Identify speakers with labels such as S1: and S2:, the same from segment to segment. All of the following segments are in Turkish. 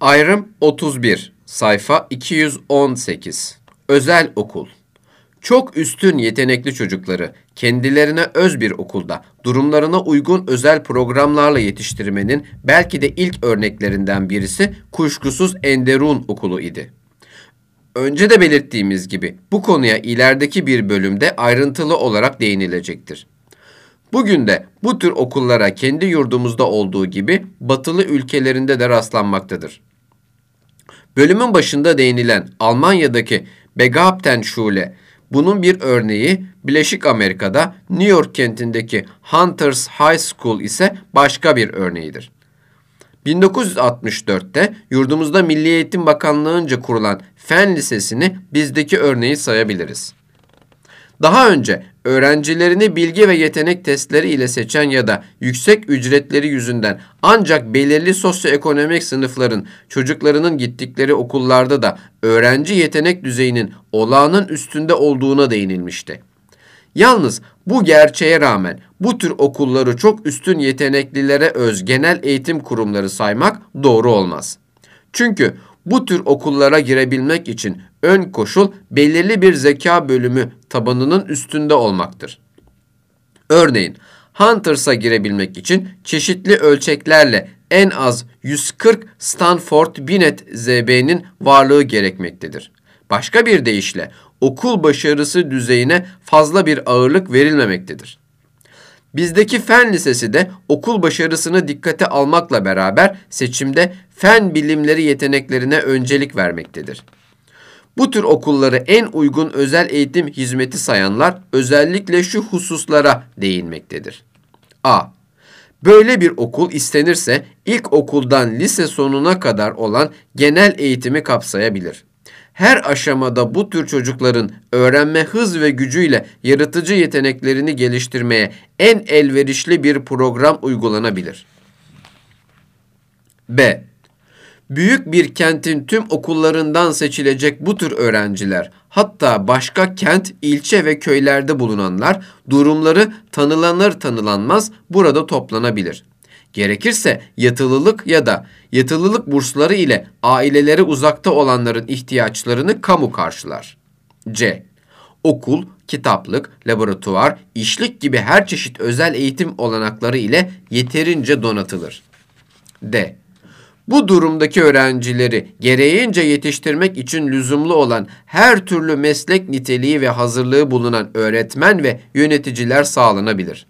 S1: Ayrım 31, sayfa 218. Özel okul. Çok üstün yetenekli çocukları kendilerine öz bir okulda durumlarına uygun özel programlarla yetiştirmenin belki de ilk örneklerinden birisi kuşkusuz Enderun Okulu idi. Önce de belirttiğimiz gibi bu konuya ilerideki bir bölümde ayrıntılı olarak değinilecektir. Bugün de bu tür okullara kendi yurdumuzda olduğu gibi batılı ülkelerinde de rastlanmaktadır. Bölümün başında değinilen Almanya'daki Begabtenschule, bunun bir örneği, Birleşik Amerika'da New York kentindeki Hunters High School ise başka bir örneğidir. 1964'te yurdumuzda Milli Eğitim Bakanlığı'nca kurulan Fen Lisesi'ni bizdeki örneği sayabiliriz. Daha önce öğrencilerini bilgi ve yetenek testleri ile seçen ya da yüksek ücretleri yüzünden ancak belirli sosyoekonomik sınıfların çocuklarının gittikleri okullarda da öğrenci yetenek düzeyinin olağanın üstünde olduğuna değinilmişti. Yalnız bu gerçeğe rağmen bu tür okulları çok üstün yeteneklilere öz genel eğitim kurumları saymak doğru olmaz. Çünkü bu tür okullara girebilmek için ön koşul belirli bir zeka bölümü tabanının üstünde olmaktır. Örneğin Hunters'a girebilmek için çeşitli ölçeklerle en az 140 Stanford Binet ZB'nin varlığı gerekmektedir. Başka bir deyişle okul başarısı düzeyine fazla bir ağırlık verilmemektedir. Bizdeki fen lisesi de okul başarısını dikkate almakla beraber seçimde fen bilimleri yeteneklerine öncelik vermektedir. Bu tür okulları en uygun özel eğitim hizmeti sayanlar özellikle şu hususlara değinmektedir. A. Böyle bir okul istenirse ilkokuldan lise sonuna kadar olan genel eğitimi kapsayabilir. Her aşamada bu tür çocukların öğrenme hız ve gücüyle yaratıcı yeteneklerini geliştirmeye en elverişli bir program uygulanabilir. B. Büyük bir kentin tüm okullarından seçilecek bu tür öğrenciler, hatta başka kent, ilçe ve köylerde bulunanlar durumları tanılanır tanılanmaz burada toplanabilir. Gerekirse yatılılık ya da yatılılık bursları ile aileleri uzakta olanların ihtiyaçlarını kamu karşılar. C. Okul, kitaplık, laboratuvar, işlik gibi her çeşit özel eğitim olanakları ile yeterince donatılır. D. Bu durumdaki öğrencileri gereğince yetiştirmek için lüzumlu olan her türlü meslek niteliği ve hazırlığı bulunan öğretmen ve yöneticiler sağlanabilir.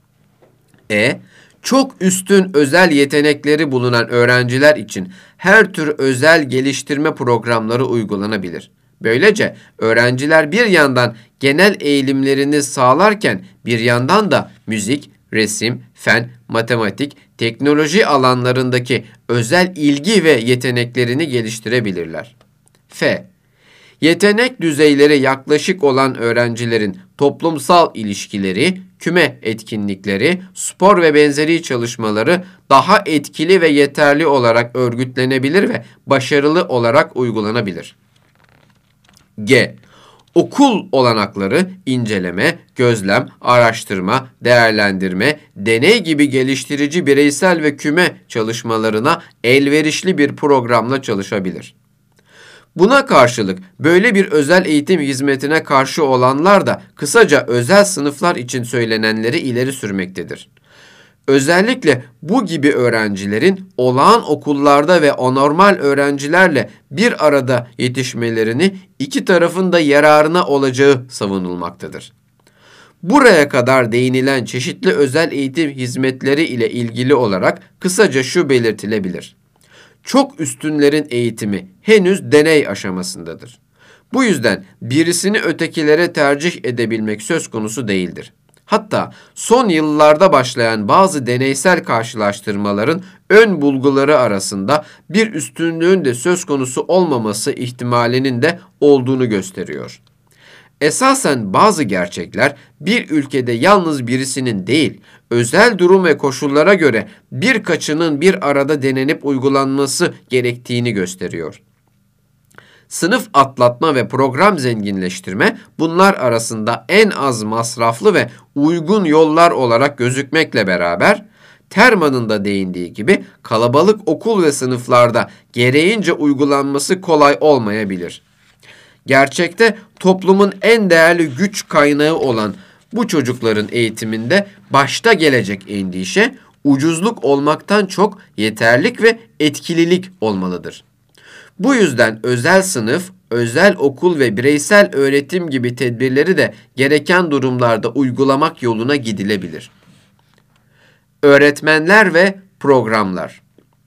S1: E. Çok üstün özel yetenekleri bulunan öğrenciler için her tür özel geliştirme programları uygulanabilir. Böylece öğrenciler bir yandan genel eğilimlerini sağlarken bir yandan da müzik, resim, fen, matematik, teknoloji alanlarındaki özel ilgi ve yeteneklerini geliştirebilirler. F. Yetenek düzeyleri yaklaşık olan öğrencilerin toplumsal ilişkileri, küme etkinlikleri, spor ve benzeri çalışmaları daha etkili ve yeterli olarak örgütlenebilir ve başarılı olarak uygulanabilir. G. Okul olanakları inceleme, gözlem, araştırma, değerlendirme, deney gibi geliştirici bireysel ve küme çalışmalarına elverişli bir programla çalışabilir. Buna karşılık böyle bir özel eğitim hizmetine karşı olanlar da kısaca özel sınıflar için söylenenleri ileri sürmektedir. Özellikle bu gibi öğrencilerin olağan okullarda ve anormal öğrencilerle bir arada yetişmelerini iki tarafın da yararına olacağı savunulmaktadır. Buraya kadar değinilen çeşitli özel eğitim hizmetleri ile ilgili olarak kısaca şu belirtilebilir. Çok üstünlerin eğitimi henüz deney aşamasındadır. Bu yüzden birisini ötekilere tercih edebilmek söz konusu değildir. Hatta son yıllarda başlayan bazı deneysel karşılaştırmaların ön bulguları arasında bir üstünlüğün de söz konusu olmaması ihtimalinin de olduğunu gösteriyor. Esasen bazı gerçekler bir ülkede yalnız birisinin değil, özel durum ve koşullara göre birkaçının bir arada denenip uygulanması gerektiğini gösteriyor. Sınıf atlatma ve program zenginleştirme bunlar arasında en az masraflı ve uygun yollar olarak gözükmekle beraber Terman'ın da değindiği gibi kalabalık okul ve sınıflarda gereğince uygulanması kolay olmayabilir. Gerçekte toplumun en değerli güç kaynağı olan bu çocukların eğitiminde başta gelecek endişe, ucuzluk olmaktan çok yeterlik ve etkililik olmalıdır. Bu yüzden özel sınıf, özel okul ve bireysel öğretim gibi tedbirleri de gereken durumlarda uygulamak yoluna gidilebilir. Öğretmenler ve programlar.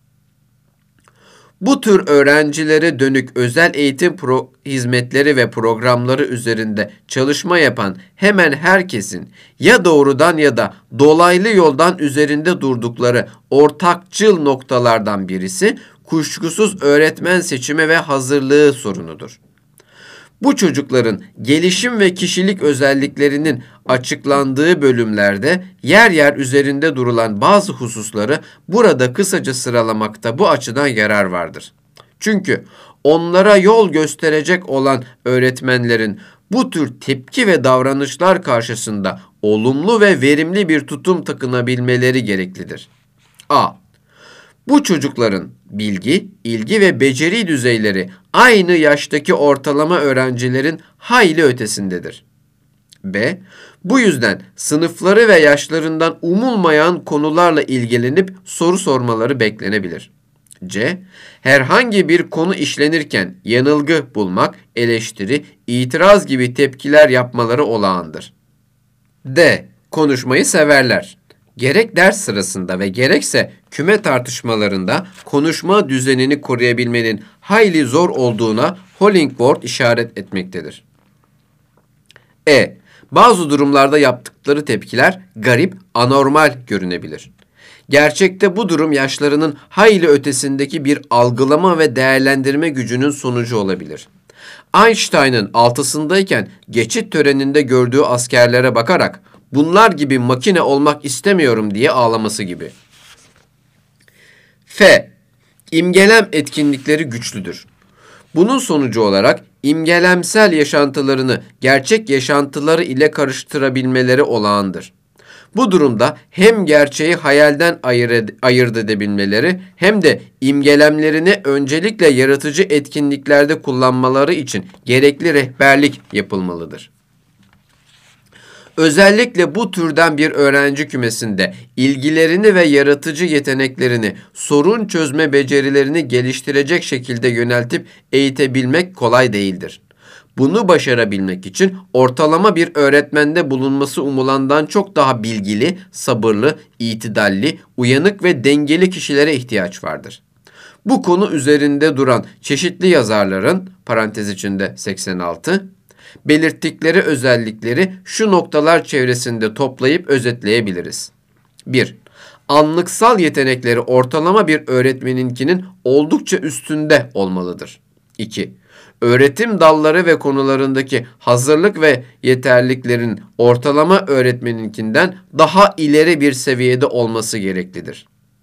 S1: Bu tür öğrencilere dönük özel eğitim hizmetleri ve programları üzerinde çalışma yapan hemen herkesin ya doğrudan ya da dolaylı yoldan üzerinde durdukları ortakçıl noktalardan birisi kuşkusuz öğretmen seçimi ve hazırlığı sorunudur. Bu çocukların gelişim ve kişilik özelliklerinin açıklandığı bölümlerde yer yer üzerinde durulan bazı hususları burada kısaca sıralamakta bu açıdan yarar vardır. Çünkü onlara yol gösterecek olan öğretmenlerin bu tür tepki ve davranışlar karşısında olumlu ve verimli bir tutum takınabilmeleri gereklidir. A. Bu çocukların bilgi, ilgi ve beceri düzeyleri aynı yaştaki ortalama öğrencilerin hayli ötesindedir. B. Bu yüzden sınıfları ve yaşlarından umulmayan konularla ilgilenip soru sormaları beklenebilir. C. Herhangi bir konu işlenirken yanılgı bulmak, eleştiri, itiraz gibi tepkiler yapmaları olağandır. D. Konuşmayı severler. Gerek ders sırasında ve gerekse küme tartışmalarında konuşma düzenini koruyabilmenin hayli zor olduğuna Hollingworth işaret etmektedir. E. Bazı durumlarda yaptıkları tepkiler garip, anormal görünebilir. Gerçekte bu durum yaşlarının hayli ötesindeki bir algılama ve değerlendirme gücünün sonucu olabilir. Einstein'ın 6'sındayken geçit töreninde gördüğü askerlere bakarak bunlar gibi makine olmak istemiyorum diye ağlaması gibi. F. İmgelem etkinlikleri güçlüdür. Bunun sonucu olarak imgelemsel yaşantılarını gerçek yaşantıları ile karıştırabilmeleri olağandır. Bu durumda hem gerçeği hayalden ayırt edebilmeleri hem de imgelemlerini öncelikle yaratıcı etkinliklerde kullanmaları için gerekli rehberlik yapılmalıdır. Özellikle bu türden bir öğrenci kümesinde ilgilerini ve yaratıcı yeteneklerini, sorun çözme becerilerini geliştirecek şekilde yöneltip eğitebilmek kolay değildir. Bunu başarabilmek için ortalama bir öğretmende bulunması umulandan çok daha bilgili, sabırlı, itidalli, uyanık ve dengeli kişilere ihtiyaç vardır. Bu konu üzerinde duran çeşitli yazarların, parantez içinde 86, belirttikleri özellikleri şu noktalar çevresinde toplayıp özetleyebiliriz. 1. Anlıksal yetenekleri ortalama bir öğretmeninkinin oldukça üstünde olmalıdır. 2. Öğretim dalları ve konularındaki hazırlık ve yeterliliklerin ortalama öğretmeninkinden daha ileri bir seviyede olması gereklidir.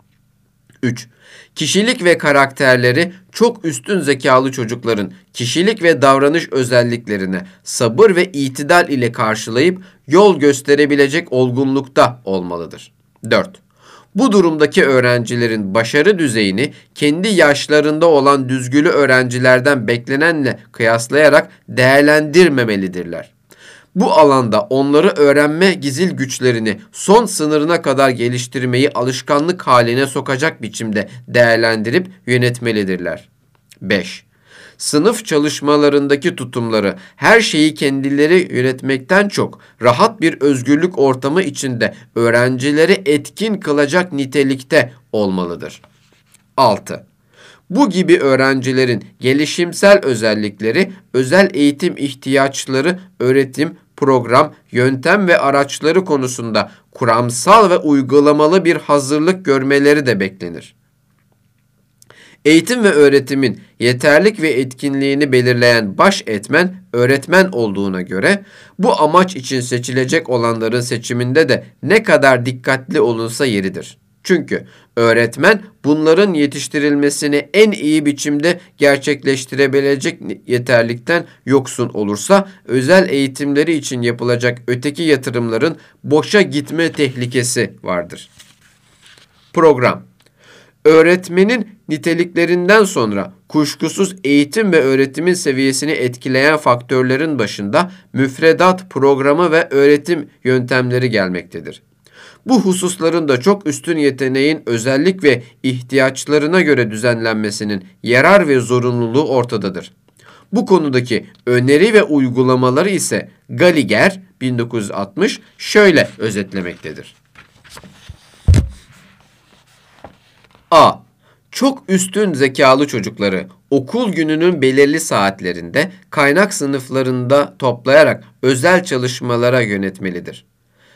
S1: 3. Kişilik ve karakterleri çok üstün zekalı çocukların kişilik ve davranış özelliklerine sabır ve itidal ile karşılayıp yol gösterebilecek olgunlukta olmalıdır. 4. Bu durumdaki öğrencilerin başarı düzeyini kendi yaşlarında olan düzgülü öğrencilerden beklenenle kıyaslayarak değerlendirmemelidirler. Bu alanda onları öğrenme gizil güçlerini son sınırına kadar geliştirmeyi alışkanlık haline sokacak biçimde değerlendirip yönetmelidirler. 5. Sınıf çalışmalarındaki tutumları her şeyi kendileri yönetmekten çok rahat bir özgürlük ortamı içinde öğrencileri etkin kılacak nitelikte olmalıdır. 6. Bu gibi öğrencilerin gelişimsel özellikleri, özel eğitim ihtiyaçları, öğretim, program, yöntem ve araçları konusunda kuramsal ve uygulamalı bir hazırlık görmeleri de beklenir. Eğitim ve öğretimin yeterlik ve etkinliğini belirleyen baş etmen öğretmen olduğuna göre bu amaç için seçilecek olanların seçiminde de ne kadar dikkatli olunsa yeridir. Çünkü öğretmen bunların yetiştirilmesini en iyi biçimde gerçekleştirebilecek yeterlikten yoksun olursa özel eğitimleri için yapılacak öteki yatırımların boşa gitme tehlikesi vardır. Program. Öğretmenin niteliklerinden sonra kuşkusuz eğitim ve öğretimin seviyesini etkileyen faktörlerin başında müfredat, programı ve öğretim yöntemleri gelmektedir. Bu hususların da çok üstün yeteneğin özellik ve ihtiyaçlarına göre düzenlenmesinin yarar ve zorunluluğu ortadadır. Bu konudaki öneri ve uygulamaları ise Gallagher 1960 şöyle özetlemektedir. A. Çok üstün zekalı çocukları okul gününün belirli saatlerinde kaynak sınıflarında toplayarak özel çalışmalara yönetmelidir.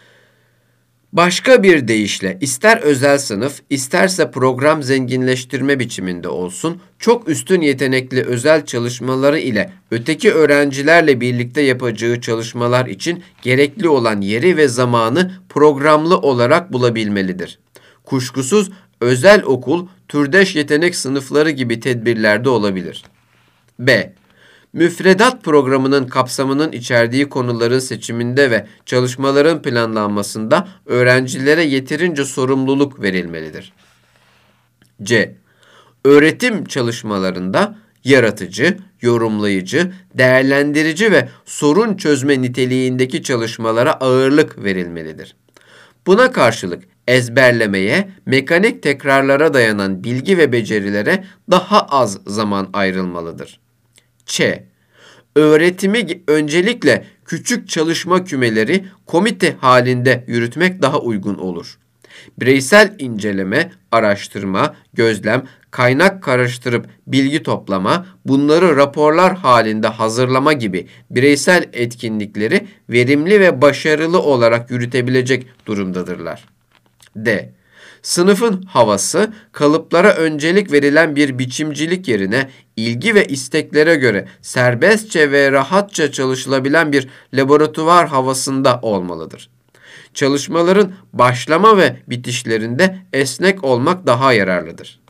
S1: Başka bir deyişle ister özel sınıf, isterse program zenginleştirme biçiminde olsun, çok üstün yetenekli özel çalışmaları ile öteki öğrencilerle birlikte yapacağı çalışmalar için gerekli olan yeri ve zamanı programlı olarak bulabilmelidir. Kuşkusuz özel okul, türdeş yetenek sınıfları gibi tedbirlerde olabilir. B. Müfredat programının kapsamının içerdiği konuların seçiminde ve çalışmaların planlanmasında öğrencilere yeterince sorumluluk verilmelidir. C. Öğretim çalışmalarında yaratıcı, yorumlayıcı, değerlendirici ve sorun çözme niteliğindeki çalışmalara ağırlık verilmelidir. Buna karşılık ezberlemeye, mekanik tekrarlara dayanan bilgi ve becerilere daha az zaman ayrılmalıdır. Ç. Öğretimi öncelikle küçük çalışma kümeleri komite halinde yürütmek daha uygun olur. Bireysel inceleme, araştırma, gözlem, kaynak karıştırıp bilgi toplama, bunları raporlar halinde hazırlama gibi bireysel etkinlikleri verimli ve başarılı olarak yürütebilecek durumdadırlar. D. Sınıfın havası, kalıplara öncelik verilen bir biçimcilik yerine ilgi ve isteklere göre serbestçe ve rahatça çalışılabilen bir laboratuvar havasında olmalıdır. Çalışmaların başlama ve bitişlerinde esnek olmak daha yararlıdır.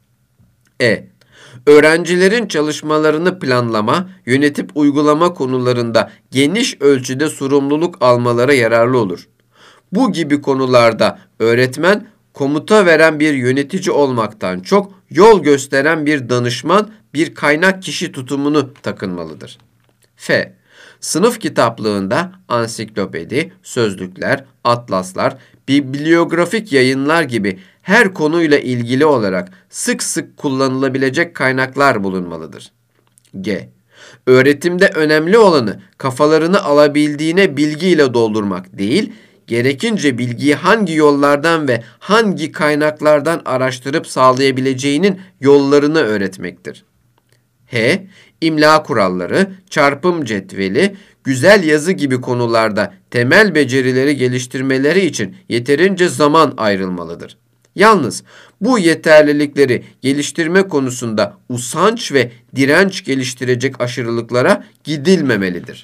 S1: E. Öğrencilerin çalışmalarını planlama, yönetip uygulama konularında geniş ölçüde sorumluluk almaları yararlı olur. Bu gibi konularda öğretmen, komuta veren bir yönetici olmaktan çok yol gösteren bir danışman, bir kaynak kişi tutumunu takınmalıdır. F. Sınıf kitaplığında ansiklopedi, sözlükler, atlaslar, bibliografik yayınlar gibi her konuyla ilgili olarak sık sık kullanılabilecek kaynaklar bulunmalıdır. G. Öğretimde önemli olanı kafalarını alabildiğine bilgiyle doldurmak değil, gerekince bilgiyi hangi yollardan ve hangi kaynaklardan araştırıp sağlayabileceğinin yollarını öğretmektir. H. İmla kuralları, çarpım cetveli, güzel yazı gibi konularda temel becerileri geliştirmeleri için yeterince zaman ayrılmalıdır. Yalnız bu yeterlilikleri geliştirme konusunda usanç ve direnç geliştirecek aşırılıklara gidilmemelidir.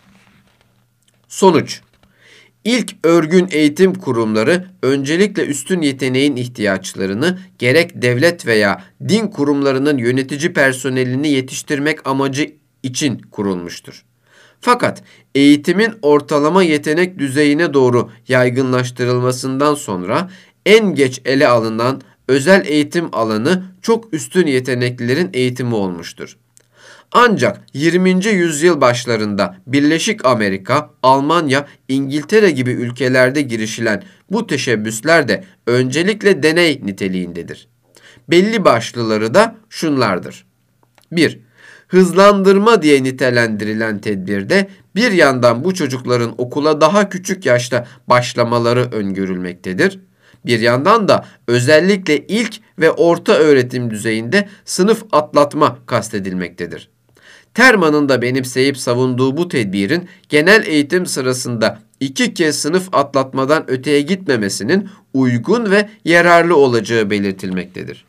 S1: Sonuç: İlk örgün eğitim kurumları öncelikle üstün yeteneğin ihtiyaçlarını gerek devlet veya din kurumlarının yönetici personelini yetiştirmek amacı için kurulmuştur. Fakat eğitimin ortalama yetenek düzeyine doğru yaygınlaştırılmasından sonra en geç ele alınan özel eğitim alanı çok üstün yeteneklilerin eğitimi olmuştur. Ancak 20. yüzyıl başlarında Birleşik Amerika, Almanya, İngiltere gibi ülkelerde girişilen bu teşebbüsler de öncelikle deney niteliğindedir. Belli başlıları da şunlardır. 1. Hızlandırma diye nitelendirilen tedbirde bir yandan bu çocukların okula daha küçük yaşta başlamaları öngörülmektedir. Bir yandan da özellikle ilk ve orta öğretim düzeyinde sınıf atlatma kastedilmektedir. Terman'ın da benimseyip savunduğu bu tedbirin genel eğitim sırasında 2 kez sınıf atlatmadan öteye gitmemesinin uygun ve yararlı olacağı belirtilmektedir.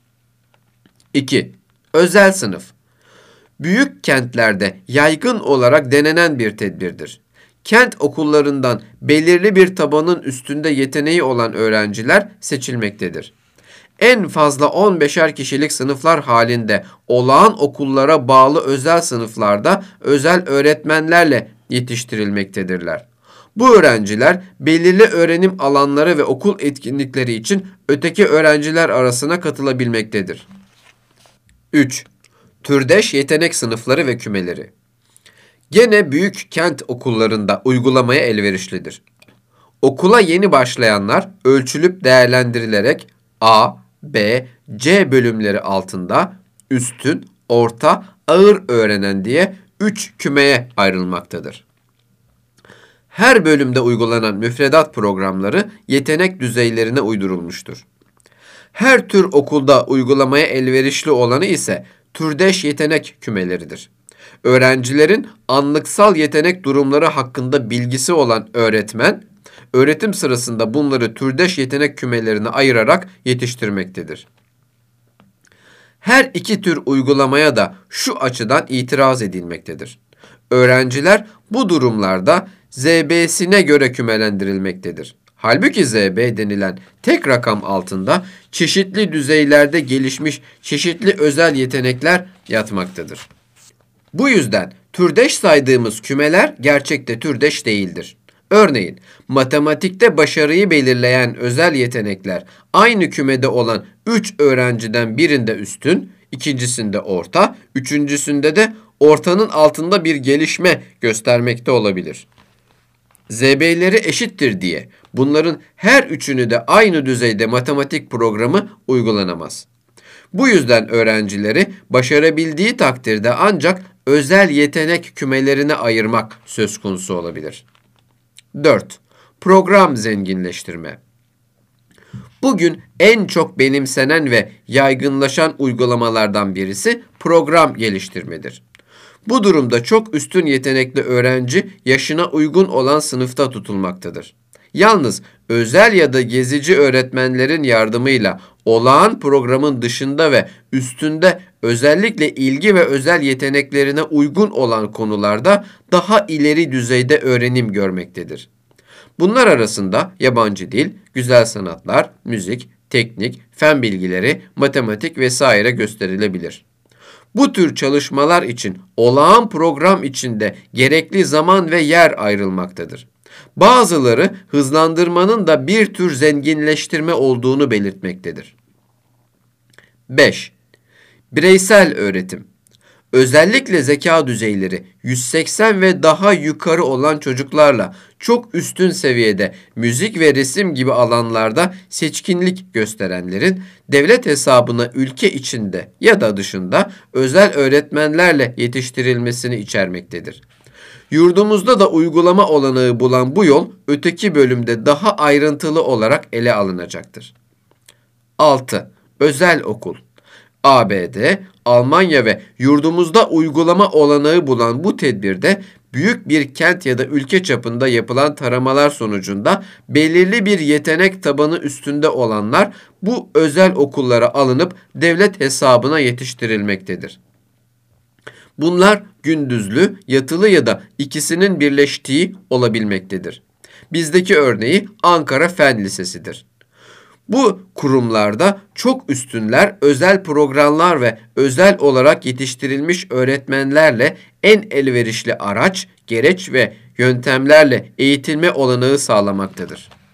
S1: 2. Özel sınıf. Büyük kentlerde yaygın olarak denenen bir tedbirdir. Kent okullarından belirli bir tabanın üstünde yeteneği olan öğrenciler seçilmektedir. En fazla 15'er kişilik sınıflar halinde olağan okullara bağlı özel sınıflarda özel öğretmenlerle yetiştirilmektedirler. Bu öğrenciler belirli öğrenim alanları ve okul etkinlikleri için öteki öğrenciler arasına katılabilmektedir. 3. Türdeş yetenek sınıfları ve kümeleri. Gene büyük kent okullarında uygulamaya elverişlidir. Okula yeni başlayanlar ölçülüp değerlendirilerek A, B, C bölümleri altında üstün, orta, ağır öğrenen diye 3 kümeye ayrılmaktadır. Her bölümde uygulanan müfredat programları yetenek düzeylerine uydurulmuştur. Her tür okulda uygulamaya elverişli olanı ise türdeş yetenek kümeleridir. Öğrencilerin anlıksal yetenek durumları hakkında bilgisi olan öğretmen, öğretim sırasında bunları türdeş yetenek kümelerine ayırarak yetiştirmektedir. Her iki tür uygulamaya da şu açıdan itiraz edilmektedir. Öğrenciler bu durumlarda ZB'sine göre kümelendirilmektedir. Halbuki ZB denilen tek rakam altında çeşitli düzeylerde gelişmiş çeşitli özel yetenekler yatmaktadır. Bu yüzden türdeş saydığımız kümeler gerçekte türdeş değildir. Örneğin matematikte başarıyı belirleyen özel yetenekler aynı kümede olan 3 öğrenciden birinde üstün, ikincisinde orta, üçüncüsünde de ortanın altında bir gelişme göstermekte olabilir. ZB'leri eşittir diye bunların her üçünü de aynı düzeyde matematik programı uygulanamaz. Bu yüzden öğrencileri başarabildiği takdirde ancak özel yetenek kümelerine ayırmak söz konusu olabilir. 4. Program zenginleştirme. Bugün en çok benimsenen ve yaygınlaşan uygulamalardan birisi program geliştirmedir. Bu durumda çok üstün yetenekli öğrenci yaşına uygun olan sınıfta tutulmaktadır. Yalnız özel ya da gezici öğretmenlerin yardımıyla olağan programın dışında ve üstünde özellikle ilgi ve özel yeteneklerine uygun olan konularda daha ileri düzeyde öğrenim görmektedir. Bunlar arasında yabancı dil, güzel sanatlar, müzik, teknik, fen bilgileri, matematik vesaire gösterilebilir. Bu tür çalışmalar için olağan program içinde gerekli zaman ve yer ayrılmaktadır. Bazıları hızlandırmanın da bir tür zenginleştirme olduğunu belirtmektedir. 5. Bireysel öğretim. Özellikle zeka düzeyleri 180 ve daha yukarı olan çocuklarla çok üstün seviyede müzik ve resim gibi alanlarda seçkinlik gösterenlerin devlet hesabına ülke içinde ya da dışında özel öğretmenlerle yetiştirilmesini içermektedir. Yurdumuzda da uygulama olanağı bulan bu yol öteki bölümde daha ayrıntılı olarak ele alınacaktır. 6. Özel okul. ABD, Almanya ve yurdumuzda uygulama olanağı bulan bu tedbirde büyük bir kent ya da ülke çapında yapılan taramalar sonucunda belirli bir yetenek tabanı üstünde olanlar bu özel okullara alınıp devlet hesabına yetiştirilmektedir. Bunlar gündüzlü, yatılı ya da ikisinin birleştiği olabilmektedir. Bizdeki örneği Ankara Fen Lisesi'dir. Bu kurumlarda çok üstünler, özel programlar ve özel olarak yetiştirilmiş öğretmenlerle en elverişli araç, gereç ve yöntemlerle eğitilme olanağı sağlamaktadır.